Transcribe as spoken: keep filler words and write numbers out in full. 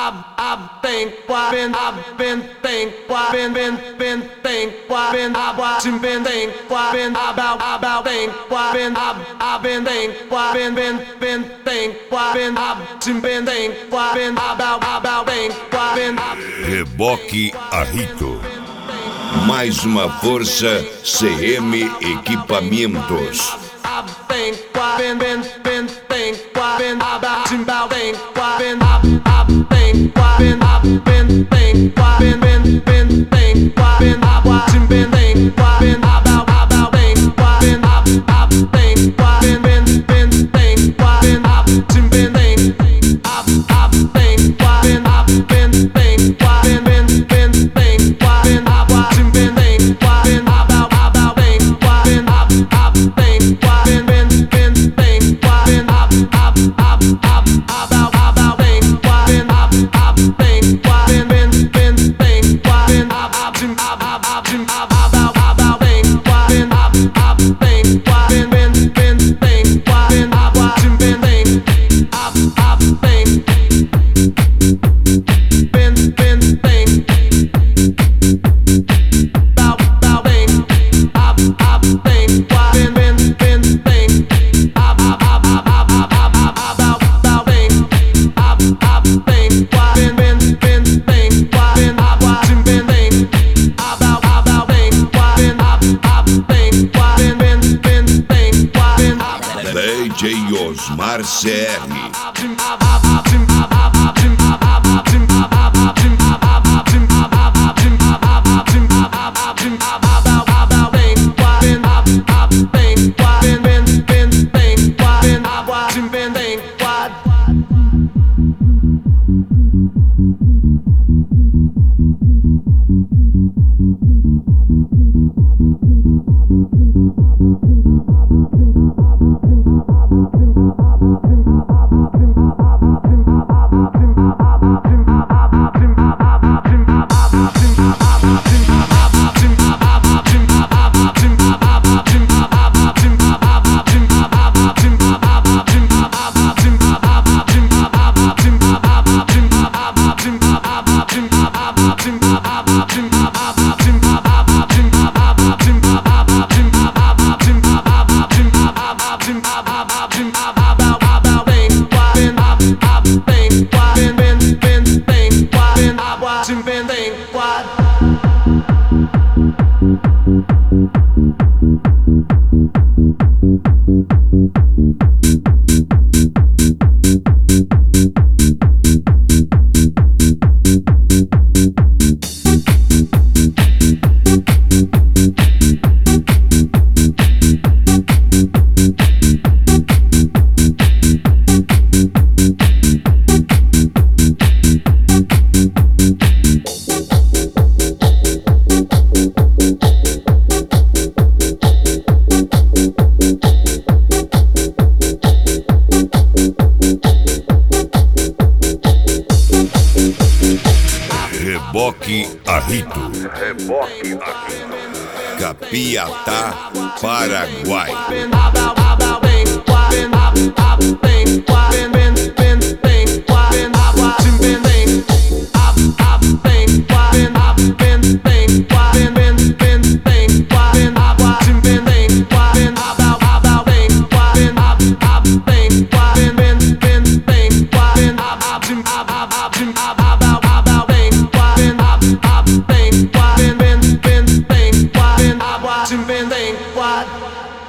I've been, I've been, I've been, think, I've been, been, been, think, I've been, I've watching, been, think, I've been, about, about, think, I've been, I've, I've been, think, I've been, been, been, think, I've been, watching, been, think, I've been, about, about, think, I've been. Reboque Arrito. Mais uma força C M Equipamentos. I've been, I've been, been, been, think, I've been, about, about, think, I've been, I've, I've been, I've been, I've been, think, I've been, been, been, think, I've been, I've watching, been, think, I've been, about, about, think, I've been, I've, I've think, I've been, been, been, think, I've been, watching, been, think, I've, I've think, I've been, I've been, think, I've been, been, been, think, I've been, I've watching, been, think, I've been, about, about, think, I've been, I've, I've think, I've been, been, been, think, I've been, I've, I've, I've, I've, about, about, think, I've been, I've, I've think, I've been, been, been, think, I've been, I've, I've, I've, I've, I've, about, about, think, I've been, I've, I've think, I've been, been, been, think, I've been, I've watching, been, think, I've, I've think, been, been, think, about, about, think, I've, I've think, I've been, been, been, think, I've, I've, I've, I've, I've, about, about, think, I've, I've think, I've been, been, been, think, I've been, I've watching, been, think, about, about, think, I've been, I've, I've think, I've been, been, been, think, I've been, D J Osmar C R. Reboque Arrito. Reboque Arrito. Capiatá, Paraguai. Watching, been, think, what?